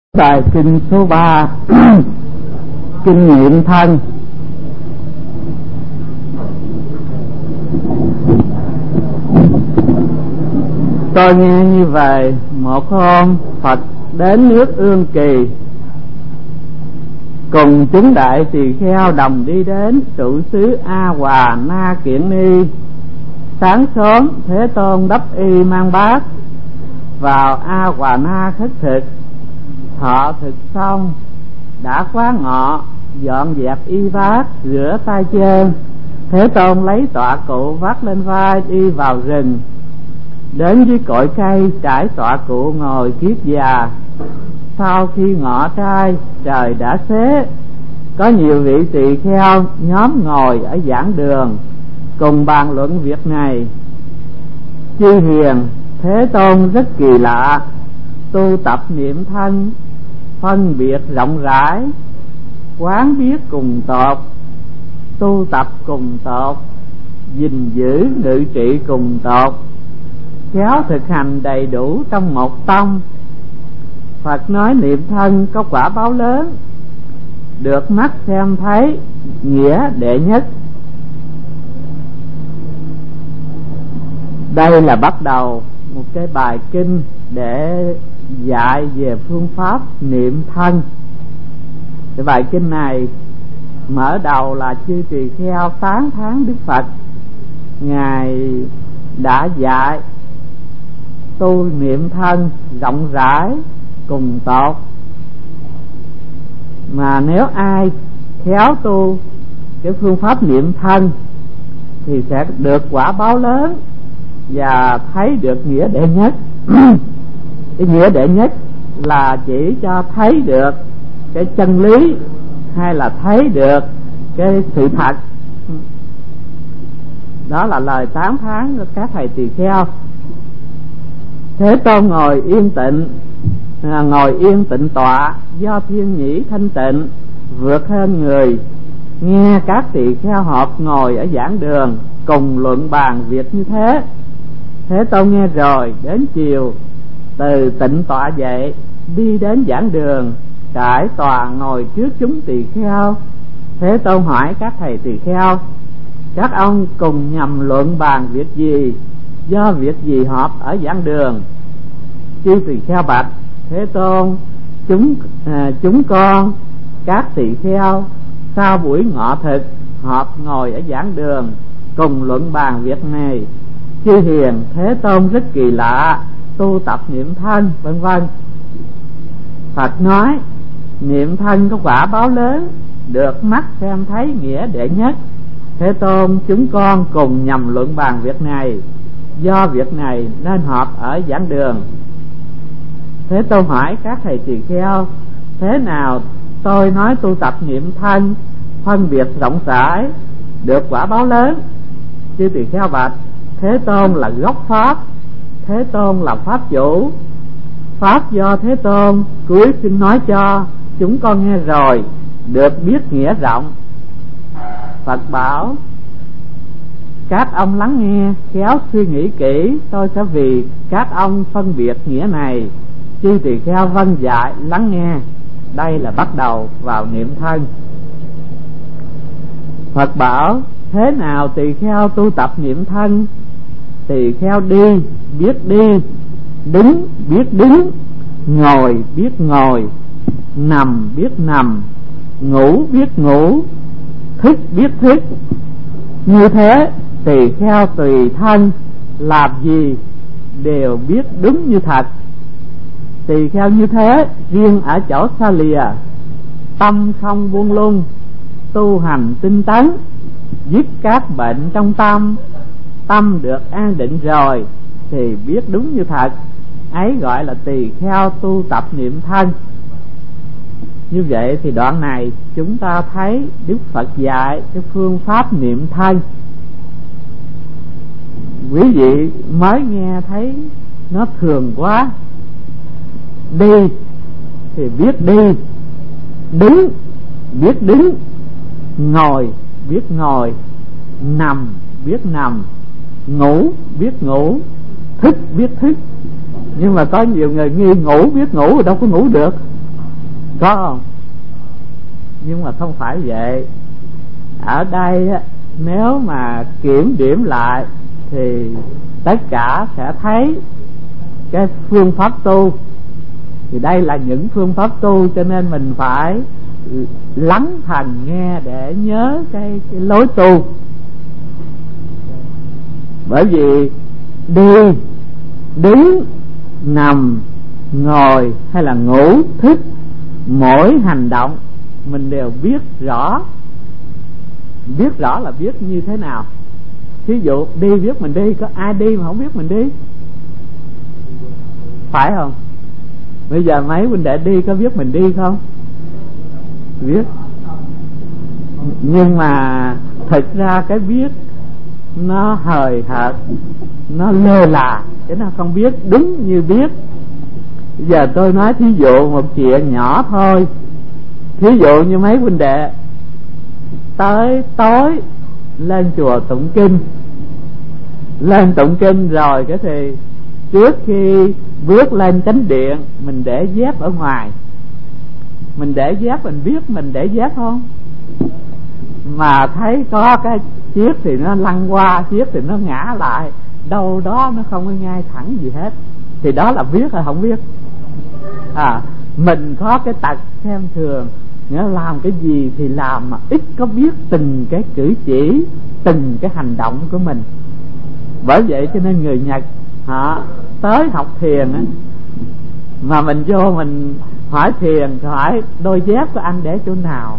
Bài kinh số 3 kinh nghiệm thân. Tôi nghe như vậy, một hôm Phật đến nước Ương Kỳ, cùng chúng đại tỳ kheo đồng đi đến trụ xứ A Hòa Na Kiển Ni. Sáng sớm Thế Tôn đắp y mang bát vào A Hòa Na khất thực. Thọ thực xong, đã quá ngọ, dọn dẹp y bát, rửa tay chân. Thế Tôn lấy tọa cụ vác lên vai đi vào rừng. Đến dưới cội cây trải tọa cụ ngồi kiết già. Sau khi ngọ trai, trời đã xế, có nhiều vị tỳ kheo nhóm ngồi ở giảng đường, cùng bàn luận việc này. Chư hiền, Thế Tôn rất kỳ lạ, tu tập niệm thân, phân biệt rộng rãi, quán biết cùng tột, tu tập cùng tột, gìn giữ ngự trị cùng tột, khéo thực hành đầy đủ trong một tông. Phật nói niệm thân có quả báo lớn, được mắt xem thấy, nghĩa đệ nhất. Đây là bắt đầu một cái bài kinh để dạy về phương pháp niệm thân. Cái bài kinh này mở đầu là chư tỳ kheo tán thán Đức Phật. Ngài đã dạy tu niệm thân rộng rãi cùng tột, mà nếu ai khéo tu cái phương pháp niệm thân thì sẽ được quả báo lớn và thấy được nghĩa đệ nhất. Cái nghĩa đệ nhất là chỉ cho thấy được cái chân lý hay là thấy được cái sự thật. Đó là lời tán thán của các thầy tỳ kheo. Thế Tôn ngồi yên tịnh tọa, do thiên nhĩ thanh tịnh vượt hơn người. Nghe các tỳ kheo họp ngồi ở giảng đường, cùng luận bàn việc như thế. Thế Tôn nghe rồi, đến chiều từ tịnh tọa dậy, đi đến giảng đường, trải tòa ngồi trước chúng tỳ kheo. Thế Tôn hỏi các thầy tỳ kheo: các ông cùng nhằm luận bàn việc gì, do việc gì họp ở giảng đường? Chư tỳ kheo bạch: Thế Tôn, chúng con các tỳ kheo sau buổi ngọ thực họp ngồi ở giảng đường, cùng luận bàn việc này. Chư hiền, Thế Tôn rất kỳ lạ, tu tập niệm thân, vân vân. Phật nói niệm thân có quả báo lớn, được mắt xem thấy, nghĩa đệ nhất. Thế Tôn, chúng con cùng nhằm luận bàn việc này, do việc này nên họp ở giảng đường. Thế Tôn hỏi các thầy tỳ kheo: thế nào tôi nói tu tập niệm thân, phân biệt rộng rãi, được quả báo lớn? Chư tỳ kheo bạch: Thế Tôn là gốc pháp, Thế Tôn là pháp chủ, pháp do Thế Tôn cuối xin nói cho chúng con nghe rồi, được biết nghĩa rộng. Phật bảo: các ông lắng nghe, khéo suy nghĩ kỹ, tôi sẽ vì các ông phân biệt nghĩa này. Chư tỳ kheo vâng dạ lắng nghe. Đây là bắt đầu vào niệm thân. Phật bảo: thế nào tỳ kheo tu tập niệm thân? Tỳ kheo đi biết đi, đứng biết đứng, ngồi biết ngồi, nằm biết nằm, ngủ biết ngủ, thức biết thức. Như thế tỳ kheo tùy thân làm gì đều biết đúng như thật. Tỳ kheo như thế riêng ở chỗ xa lìa, tâm không buông lung, tu hành tinh tấn, dứt các bệnh trong tâm, tâm được an định rồi thì biết đúng như thật. Ấy gọi là tỳ kheo tu tập niệm thân. Như vậy thì đoạn này chúng ta thấy Đức Phật dạy cái phương pháp niệm thân. Quý vị mới nghe thấy nó thường quá. Đi thì biết đi, đứng biết đứng, ngồi biết ngồi, nằm biết nằm, ngủ biết ngủ, thức biết thức. Nhưng mà có nhiều người nghi ngủ biết ngủ rồi đâu có ngủ được. Có không? Nhưng mà không phải vậy. Ở đây á, nếu mà kiểm điểm lại thì tất cả sẽ thấy cái phương pháp tu. Thì đây là những phương pháp tu, cho nên mình phải lắng thành nghe để nhớ cái lối tu. Bởi vì đi, đứng, nằm, ngồi hay là ngủ, thức, mỗi hành động mình đều biết rõ. Biết rõ là biết như thế nào? Thí dụ đi biết mình đi, có ai đi mà không biết mình đi? Phải không? Bây giờ mấy huynh đệ đi có biết mình đi không? Biết. Nhưng mà thực ra cái biết nó hời hợt, nó lơ là, chứ nó không biết đúng như biết. Bây giờ tôi nói thí dụ một chuyện nhỏ thôi. Thí dụ như mấy huynh đệ tới tối lên chùa tụng kinh. Lên tụng kinh rồi cái thì trước khi bước lên chánh điện mình để dép ở ngoài. Mình để dép, mình biết mình để dép không? Mà thấy có cái chiếc thì nó lăn qua, chiếc thì nó ngã lại, đâu đó nó không có ngay thẳng gì hết, thì đó là biết hay không biết? Mình có cái tật xem thường, nghĩa làm cái gì thì làm mà ít có biết từng cái cử chỉ, từng cái hành động của mình. Bởi vậy cho nên người Nhật họ tới học thiền á, mà mình vô mình hỏi thiền, hỏi đôi dép của anh để chỗ nào,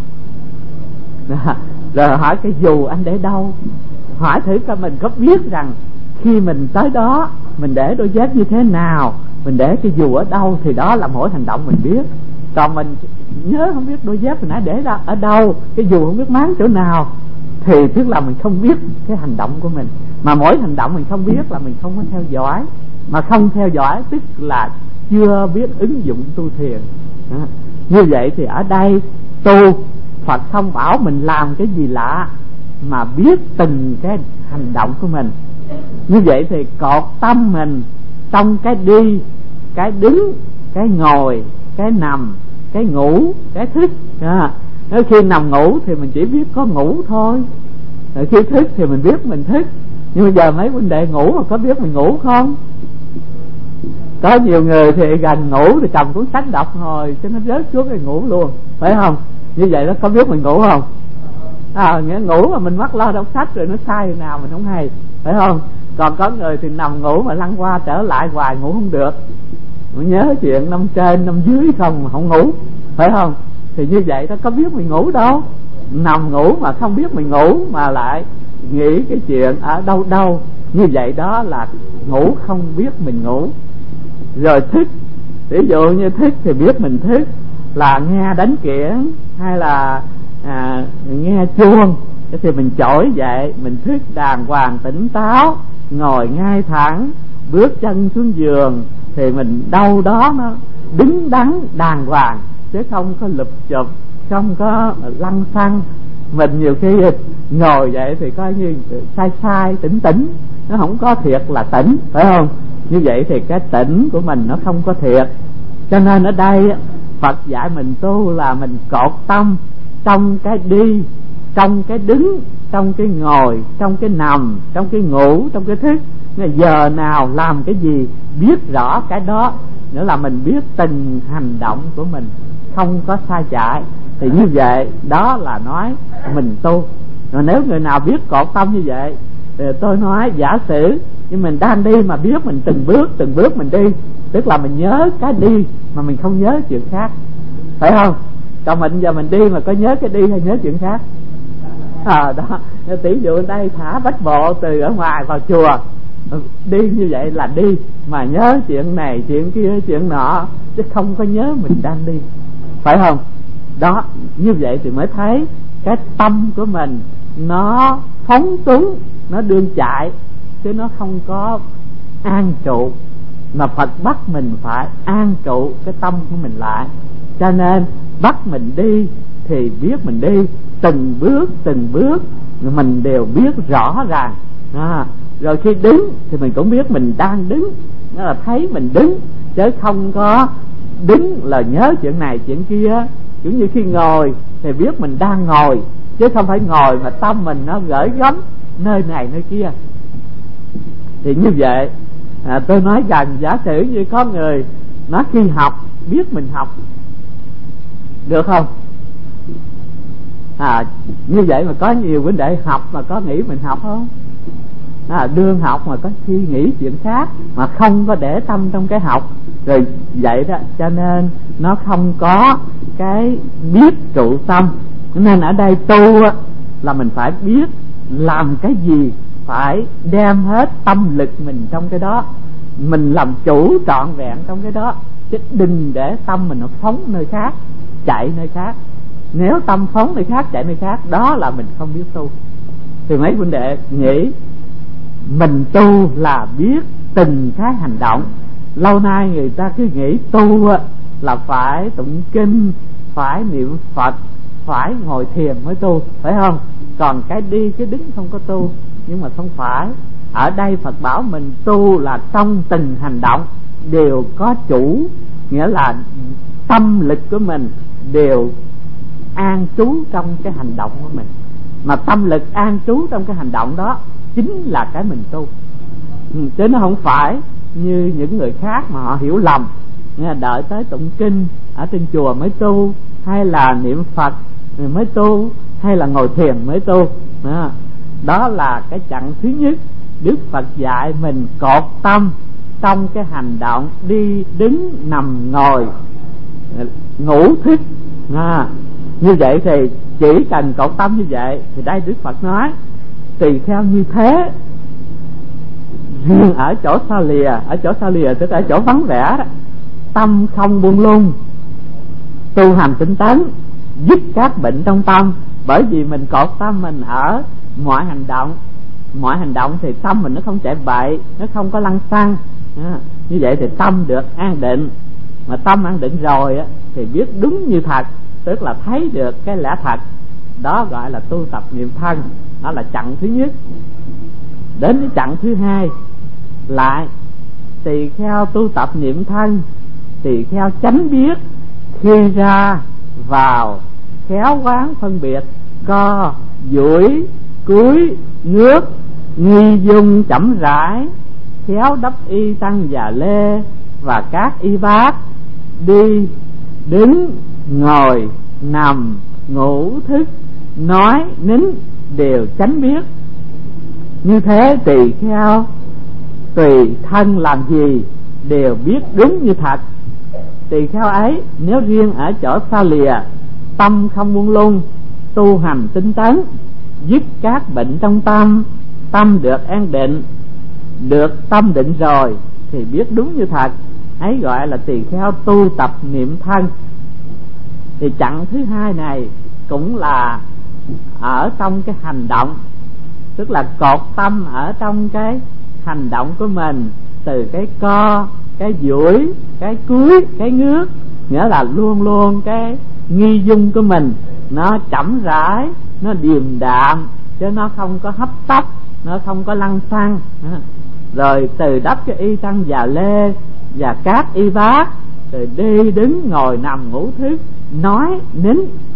rồi hỏi cái dù anh để đâu. Hỏi thử coi mình có biết rằng khi mình tới đó mình để đôi dép như thế nào, mình để cái dù ở đâu, thì đó là mỗi hành động mình biết. Còn mình nhớ không biết đôi dép mình đã để ra ở đâu, cái dù không biết máng chỗ nào, thì tức là mình không biết cái hành động của mình. Mà mỗi hành động mình không biết là mình không có theo dõi. Mà không theo dõi tức là chưa biết ứng dụng tu thiền. Như vậy thì ở đây tu, Phật không bảo mình làm cái gì lạ, mà biết từng cái hành động của mình. Như vậy thì cột tâm mình trong cái đi, cái đứng, cái ngồi, cái nằm, cái ngủ, cái thức. Khi nằm ngủ thì mình chỉ biết có ngủ thôi, rồi khi thức thì mình biết mình thức. Nhưng bây giờ mấy huynh đệ ngủ mà có biết mình ngủ không? Có nhiều người thì gần ngủ thì cầm cuốn sách đọc rồi cho nó rớt xuống rồi ngủ luôn, phải không? Như vậy đó có biết mình ngủ không? Nghĩa ngủ mà mình mắc lo đọc sách rồi nó sai thế nào mình không hay, phải không? Còn có người thì nằm ngủ mà lăn qua trở lại hoài ngủ không được, mình nhớ chuyện năm trên năm dưới không mà không ngủ, phải không? Thì như vậy đó có biết mình ngủ đâu. Nằm ngủ mà không biết mình ngủ, mà lại nghĩ cái chuyện ở đâu đâu, như vậy đó là ngủ không biết mình ngủ. Rồi thức, ví dụ như thức thì biết mình thức là nghe đánh kiển hay là nghe chuông, thì mình trỗi dậy, mình thức đàng hoàng tỉnh táo, ngồi ngay thẳng, bước chân xuống giường thì mình đâu đó nó đứng đắn đàng hoàng, chứ không có lụp chụp, không có lăn xăng. Mình nhiều khi ngồi vậy thì coi như sai sai tỉnh tỉnh, nó không có thiệt là tỉnh, phải không? Như vậy thì cái tỉnh của mình nó không có thiệt. Cho nên ở đây Phật dạy mình tu là mình cột tâm trong cái đi, trong cái đứng, trong cái ngồi, trong cái nằm, trong cái ngủ, trong cái thức. Giờ nào làm cái gì biết rõ cái đó, nữa là mình biết từng hành động của mình, không có sai chạy. Thì như vậy đó là nói mình tu. Rồi nếu người nào biết cột tâm như vậy thì tôi nói giả sử như mình đang đi mà biết mình từng bước mình đi, tức là mình nhớ cái đi mà mình không nhớ chuyện khác, phải không? Còn mình giờ mình đi mà có nhớ cái đi hay nhớ chuyện khác? Đó, tỷ dụ ở đây thả bách bộ từ ở ngoài vào chùa, đi như vậy là đi mà nhớ chuyện này chuyện kia chuyện nọ, chứ không có nhớ mình đang đi, phải không? Đó, như vậy thì mới thấy cái tâm của mình nó phóng túng, nó đương chạy, chứ nó không có an trụ. Mà Phật bắt mình phải an trụ cái tâm của mình lại, cho nên bắt mình đi thì biết mình đi từng bước mình đều biết rõ ràng. Rồi khi đứng thì mình cũng biết mình đang đứng, nó là thấy mình đứng, chứ không có đứng là nhớ chuyện này chuyện kia. Giống như khi ngồi thì biết mình đang ngồi, chứ không phải ngồi mà tâm mình nó gửi gắm nơi này nơi kia. Thì như vậy tôi nói rằng giả sử như có người nó khi học biết mình học, được không? Như vậy mà có nhiều vấn đề học mà có nghĩ mình học không? Đương học mà có suy nghĩ chuyện khác mà không có để tâm trong cái học, rồi vậy đó, cho nên nó không có cái biết trụ tâm. Nên ở đây tu là mình phải biết làm cái gì, phải đem hết tâm lực mình trong cái đó, mình làm chủ trọn vẹn trong cái đó, chứ đừng để tâm mình nó phóng nơi khác, chạy nơi khác. Nếu tâm phóng nơi khác, chạy nơi khác, đó là mình không biết tu. Thì mấy huynh đệ nghĩ mình tu là biết từng cái hành động. Lâu nay người ta cứ nghĩ tu là phải tụng kinh, phải niệm Phật, phải ngồi thiền mới tu, phải không? Còn cái đi cái đứng không có tu. Nhưng mà không phải. Ở đây Phật bảo mình tu là trong từng hành động đều có chủ, nghĩa là tâm lực của mình đều an trú trong cái hành động của mình. Mà tâm lực an trú trong cái hành động đó chính là cái mình tu. Chứ nó không phải như những người khác mà họ hiểu lầm, đợi tới tụng kinh ở trên chùa mới tu, hay là niệm Phật mới tu, hay là ngồi thiền mới tu. Đó là cái chặng thứ nhất. Đức Phật dạy mình cột tâm trong cái hành động đi đứng nằm ngồi ngủ thức. Như vậy thì chỉ cần cột tâm như vậy. Thì đây Đức Phật nói tùy theo như thế. Riêng ở chỗ xa lìa tức ở chỗ vắng vẻ đó, tâm không buông lung, tu hành tinh tấn, dứt các bệnh trong tâm. Bởi vì mình cột tâm mình ở mọi hành động thì tâm mình nó không chạy bậy, nó không có lăng xăng. Như vậy thì tâm được an định. Mà tâm an định rồi thì biết đúng như thật, tức là thấy được cái lẽ thật. Đó gọi là tu tập niệm thân. Đó là chặng thứ nhất. Đến cái chặng thứ hai lại tỳ kheo tu tập niệm thân, tỳ kheo chánh biết khi ra vào, khéo quán phân biệt co duỗi cúi ngước, nghi dung chậm rãi, khéo đắp y tăng và lê và các y bát, đi đứng ngồi nằm ngủ thức nói nín đều chánh biết. Như thế tỳ kheo tùy thân làm gì đều biết đúng như thật. Tỳ kheo ấy nếu riêng ở chỗ xa lìa, tâm không buông lung, tu hành tinh tấn, dứt các bệnh trong tâm, tâm được an định, được tâm định rồi thì biết đúng như thật, ấy gọi là tỳ kheo tu tập niệm thân. Thì chặng thứ hai này cũng là ở trong cái hành động, tức là cột tâm ở trong cái hành động của mình, từ cái co, cái duỗi, cái cúi, cái ngước, nghĩa là luôn luôn cái nghi dung của mình nó chậm rãi, nó điềm đạm, chứ nó không có hấp tấp, nó không có lăng xăng. Rồi từ đắp cái y tăng và lê và các y bát, rồi đi đứng ngồi nằm ngủ thức nói nín.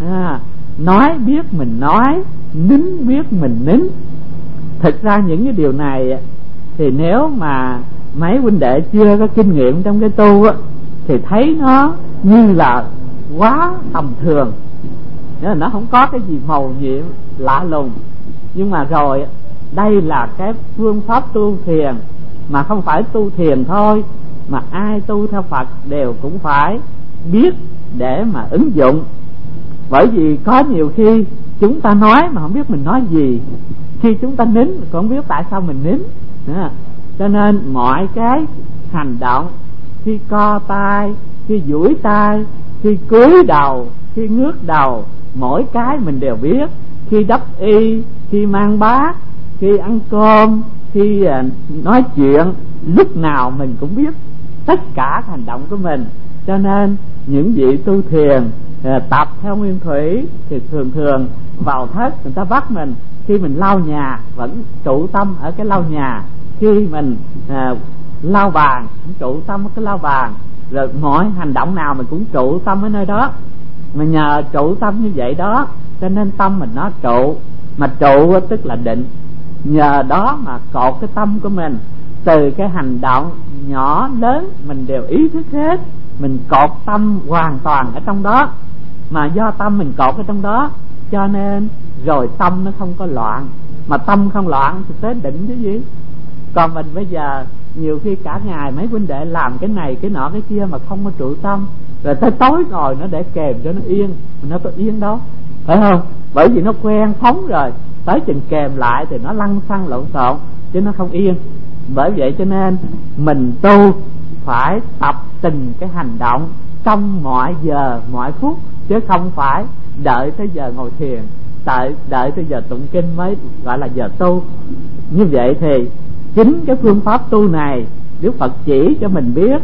Nói biết mình nói, nín biết mình nín. Thực ra những cái điều này thì nếu mà mấy huynh đệ chưa có kinh nghiệm trong cái tu thì thấy nó như là quá tầm thường, nghĩa là nó không có cái gì mầu nhiệm lạ lùng. Nhưng mà rồi đây là cái phương pháp tu thiền, mà không phải tu thiền thôi, mà ai tu theo Phật đều cũng phải biết để mà ứng dụng. Bởi vì có nhiều khi chúng ta nói mà không biết mình nói gì, khi chúng ta nín còn không biết tại sao mình nín. Cho nên mọi cái hành động, khi co tay, khi duỗi tay, khi cúi đầu, khi ngước đầu, mỗi cái mình đều biết. Khi đắp y, khi mang bát, khi ăn cơm, khi nói chuyện, lúc nào mình cũng biết tất cả hành động của mình. Cho nên những vị tu thiền tập theo nguyên thủy thì thường thường vào thất người ta bắt mình, khi mình lau nhà vẫn trụ tâm ở cái lau nhà, khi mình lau bàn cũng trụ tâm ở cái lau bàn, rồi mọi hành động nào mình cũng trụ tâm ở nơi đó. Mà nhờ trụ tâm như vậy đó cho nên tâm mình nó trụ, mà trụ tức là định. Nhờ đó mà cột cái tâm của mình, từ cái hành động nhỏ lớn mình đều ý thức hết, mình cột tâm hoàn toàn ở trong đó. Mà do tâm mình cột ở trong đó cho nên rồi tâm nó không có loạn. Mà tâm không loạn thì tới định cái gì. Còn mình bây giờ nhiều khi cả ngày mấy huynh đệ làm cái này cái nọ cái kia mà không có trụ tâm, rồi tới tối ngồi nó để kèm cho nó yên, nó có yên đâu, phải không? Bởi vì nó quen phóng rồi, tới chừng kèm lại thì nó lăn xăng lộn xộn chứ nó không yên. Bởi vậy cho nên mình tu phải tập từng cái hành động trong mọi giờ mọi phút, chứ không phải đợi tới giờ ngồi thiền, đợi tới giờ tụng kinh mới gọi là giờ tu. Như vậy thì chính cái phương pháp tu này Đức Phật chỉ cho mình biết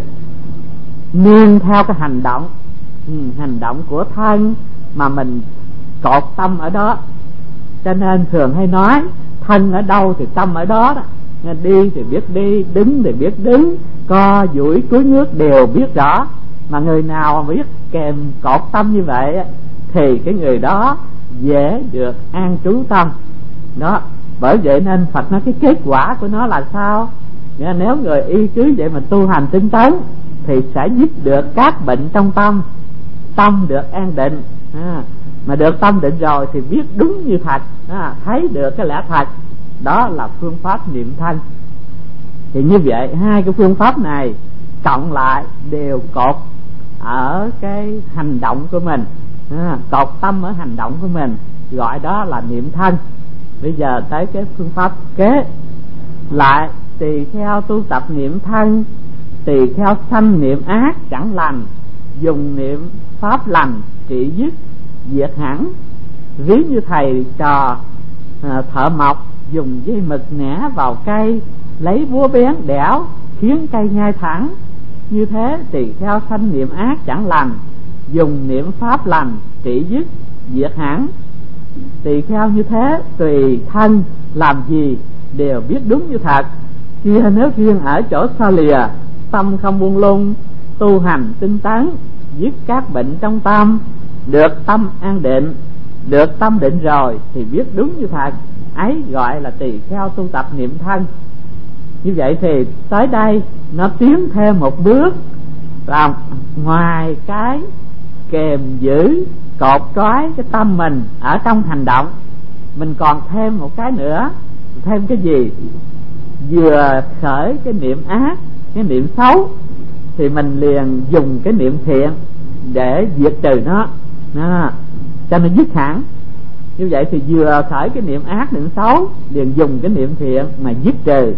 nương theo cái hành động, hành động của thân mà mình cột tâm ở đó. Cho nên thường hay nói thân ở đâu thì tâm ở đó đó. Đi thì biết đi, đứng thì biết đứng, co duỗi cúi ngước đều biết rõ. Mà người nào mà biết kèm cột tâm như vậy thì cái người đó dễ được an trú tâm đó. Bởi vậy nên Phật nói cái kết quả của nó là sao? Nếu người y cứ vậy mà tu hành tinh tấn thì sẽ dứt được các bệnh trong tâm, tâm được an định. Mà được tâm định rồi thì biết đúng như thật, thấy được cái lẽ thật. Đó là phương pháp niệm thanh. Thì như vậy hai cái phương pháp này cộng lại đều cột ở cái hành động của mình, cột tâm ở hành động của mình, gọi đó là niệm thanh. Bây giờ tới cái phương pháp kế lại, tỳ kheo tu tập niệm thân, tỳ kheo sanh niệm ác chẳng lành, dùng niệm pháp lành trị dứt diệt hẳn. Ví như thầy trò thợ mộc dùng dây mực nẻ vào cây, lấy búa bén đẽo khiến cây nhai thẳng. Như thế tỳ kheo sanh niệm ác chẳng lành, dùng niệm pháp lành trị dứt diệt hẳn. Tỳ kheo như thế tùy thân làm gì đều biết đúng như thật. Kia nếu riêng ở chỗ xa lìa, tâm không buông lung, tu hành tinh tấn, dứt các bệnh trong tâm, được tâm an định. Được tâm định rồi thì biết đúng như thật, ấy gọi là tỳ kheo tu tập niệm thân. Như vậy thì tới đây nó tiến thêm một bước, là ngoài cái kềm giữ cột trói cái tâm mình ở trong hành động, mình còn thêm một cái nữa. Thêm cái gì? Vừa khởi cái niệm ác, cái niệm xấu, thì mình liền dùng cái niệm thiện để diệt trừ nó, cho nó dứt hẳn. Như vậy thì vừa khởi cái niệm ác, niệm xấu, liền dùng cái niệm thiện mà dứt trừ.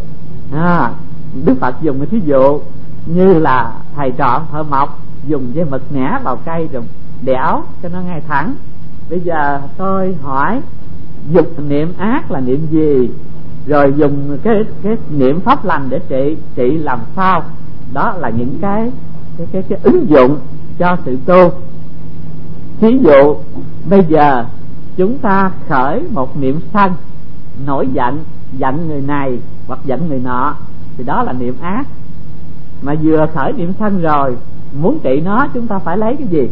Đức Phật dùng cái thí dụ như là thầy trò thợ mộc dùng dây mực nẻ vào cây rồi đẽo cho nó ngay thẳng. Bây giờ tôi hỏi dục niệm ác là niệm gì, rồi dùng cái niệm pháp lành để trị làm sao? Đó là những cái ứng dụng cho sự tu. Thí dụ bây giờ chúng ta khởi một niệm sân, nổi giận người này hoặc giận người nọ, thì đó là niệm ác. Mà vừa khởi niệm sân rồi, muốn trị nó chúng ta phải lấy cái gì?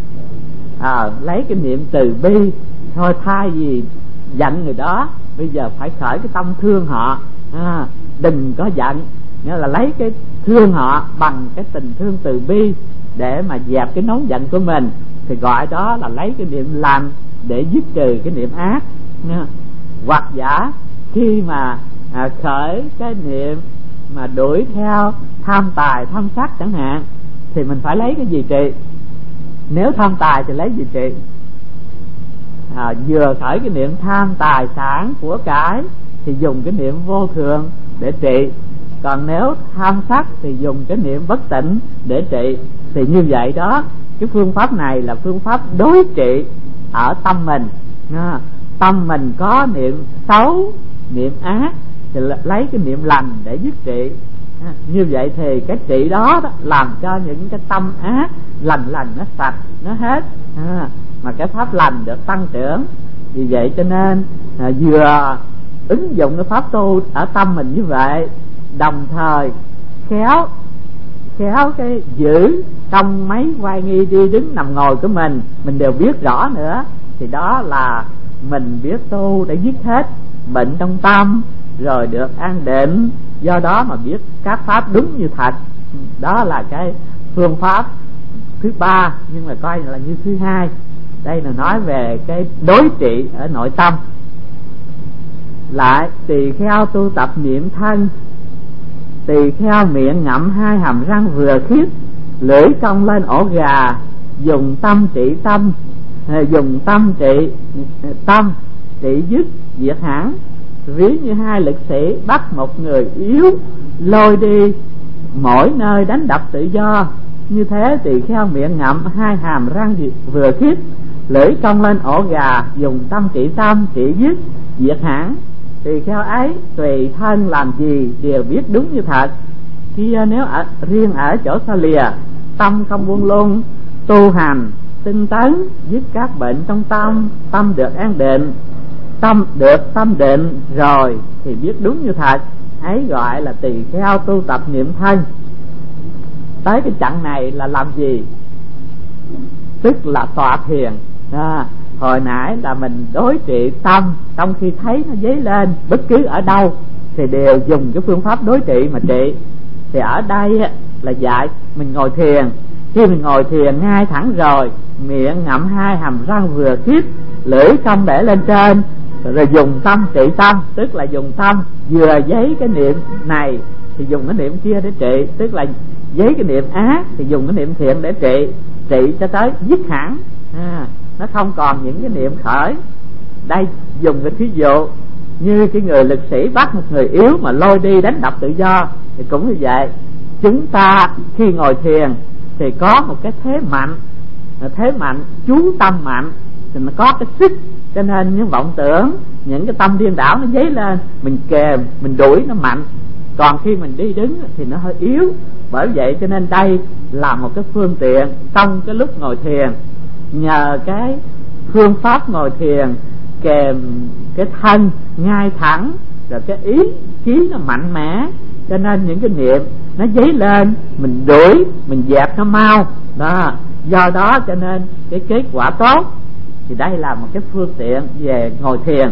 Lấy cái niệm từ bi thôi. Thay vì giận người đó, bây giờ phải khởi cái tâm thương họ, đừng có giận, nghĩa là lấy cái thương họ bằng cái tình thương từ bi để mà dẹp cái nóng giận của mình, thì gọi đó là lấy cái niệm lành để dứt trừ cái niệm ác. Hoặc giả khi mà khởi cái niệm mà đuổi theo tham tài tham sắc chẳng hạn, thì mình phải lấy cái gì trị? Nếu tham tài thì lấy gì trị? Vừa khởi cái niệm tham tài sản của cải thì dùng cái niệm vô thường để trị. Còn nếu tham sắc thì dùng cái niệm bất tịnh để trị. Thì như vậy đó, cái phương pháp này là phương pháp đối trị ở tâm mình. Tâm mình có niệm xấu, niệm ác thì lấy cái niệm lành để dứt trị. Như vậy thì cái trị đó, làm cho những cái tâm ác lành nó sạch, nó hết, mà cái pháp lành được tăng trưởng. Vì vậy cho nên vừa ứng dụng cái pháp tu ở tâm mình như vậy, đồng thời khéo khéo cái giữ trong mấy quay nghi đi đứng nằm ngồi của mình đều biết rõ nữa, thì đó là mình biết tu để dứt hết bệnh trong tâm, rồi được an định, do đó mà biết các pháp đúng như thật. Đó là cái phương pháp thứ ba, nhưng mà coi là như thứ hai. Đây là nói về cái đối trị ở nội tâm. Lại tỳ kheo tu tập niệm thân, tỳ kheo miệng ngậm hai hàm răng vừa khiết, lưỡi cong lên ổ gà, dùng tâm trị tâm, dùng tâm trị tâm trị dứt diệt hẳn. Ví như hai lực sĩ bắt một người yếu lôi đi mỗi nơi đánh đập tự do, như thế tỳ kheo miệng ngậm hai hàm răng vừa khiết, lưỡi cong lên ổ gà, dùng tâm trị dứt diệt hẳn. Tỳ kheo ấy tùy thân làm gì đều biết đúng như thật. Kia nếu riêng ở chỗ xa lìa, tâm không buông lung, tu hành tinh tấn, dứt các bệnh trong tâm, tâm được an định, tâm định rồi thì biết đúng như thật, ấy gọi là tỳ kheo tu tập niệm thân. Tới cái chặng này là làm gì? Tức là tọa thiền. Hồi nãy là mình đối trị tâm, trong khi thấy nó dấy lên bất cứ ở đâu thì đều dùng cái phương pháp đối trị mà trị. Thì ở đây là dạy mình ngồi thiền. Khi mình ngồi thiền ngay thẳng rồi, miệng ngậm hai hàm răng vừa khiết, lưỡi cong để lên trên, rồi dùng tâm trị tâm, tức là dùng tâm vừa giấy cái niệm này thì dùng cái niệm kia để trị, tức là giấy cái niệm ác thì dùng cái niệm thiện để trị cho tới dứt hẳn. Nó không còn những cái niệm khởi. Đây dùng cái thí dụ như cái người lực sĩ bắt một người yếu mà lôi đi đánh đập tự do, thì cũng như vậy. Chúng ta khi ngồi thiền thì có một cái thế mạnh chú tâm mạnh thì nó có cái sức, cho nên những vọng tưởng, những cái tâm điên đảo nó dấy lên, mình kềm, mình đuổi nó mạnh. Còn khi mình đi đứng thì nó hơi yếu. Bởi vậy cho nên đây là một cái phương tiện trong cái lúc ngồi thiền. Nhờ cái phương pháp ngồi thiền kèm cái thân ngay thẳng, rồi cái ý chí nó mạnh mẽ, cho nên những cái niệm nó dấy lên, mình đuổi, mình dẹp nó mau đó. Do đó cho nên cái kết quả tốt. Thì đây là một cái phương tiện về ngồi thiền.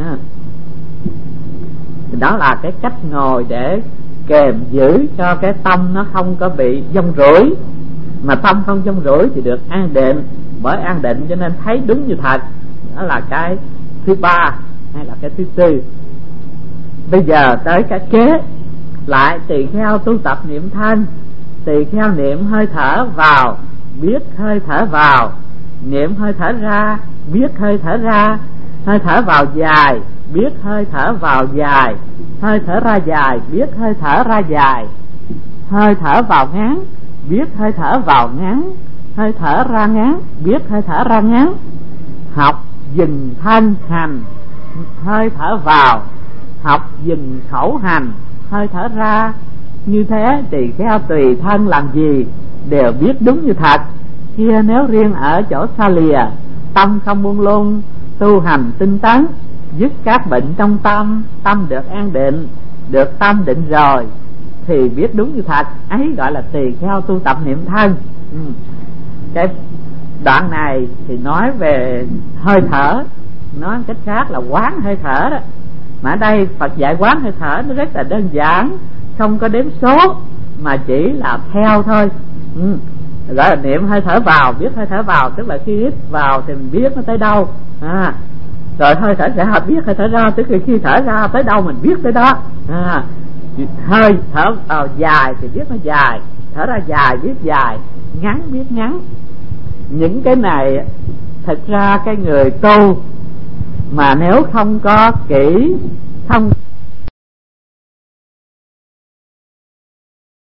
Đó là cái cách ngồi để kèm giữ cho cái tâm nó không có bị dông rủi. Mà tâm không dông rủi thì được an định. Bởi an định cho nên thấy đúng như thật. Đó là cái thứ ba hay là cái thứ tư. Bây giờ tới cái kế. Lại tỳ kheo tu tập niệm thân, tỳ kheo niệm hơi thở vào, biết hơi thở vào, niệm hơi thở ra, biết hơi thở ra, hơi thở vào dài, biết hơi thở vào dài, hơi thở ra dài, biết hơi thở ra dài, hơi thở vào ngắn, biết hơi thở vào ngắn, hơi thở ra ngắn, biết hơi thở ra ngắn. Học dừng thân hành, hơi thở vào, học dừng khẩu hành, hơi thở ra. Như thế tỳ kheo tùy thân làm gì đều biết đúng như thật. Kia nếu riêng ở chỗ xa lìa, tâm không buông lung, tu hành tinh tấn, dứt các bệnh trong tâm, tâm được an định, được tâm định rồi thì biết đúng như thật, ấy gọi là tỳ kheo tu tập niệm thân. Cái đoạn này thì nói về hơi thở, nói cách khác là quán hơi thở đó. Mà ở đây Phật dạy quán hơi thở nó rất là đơn giản, không có đếm số mà chỉ là theo thôi. Gọi là niệm hơi thở vào, biết hơi thở vào, tức là khi hít vào thì mình biết nó tới đâu. Rồi hơi thở ra biết hơi thở ra, tức là khi thở ra tới đâu mình biết tới đó. Hơi thở vào dài thì biết nó dài, thở ra dài biết dài, ngắn biết ngắn. Những cái này thật ra cái người tu mà nếu không có kỹ, không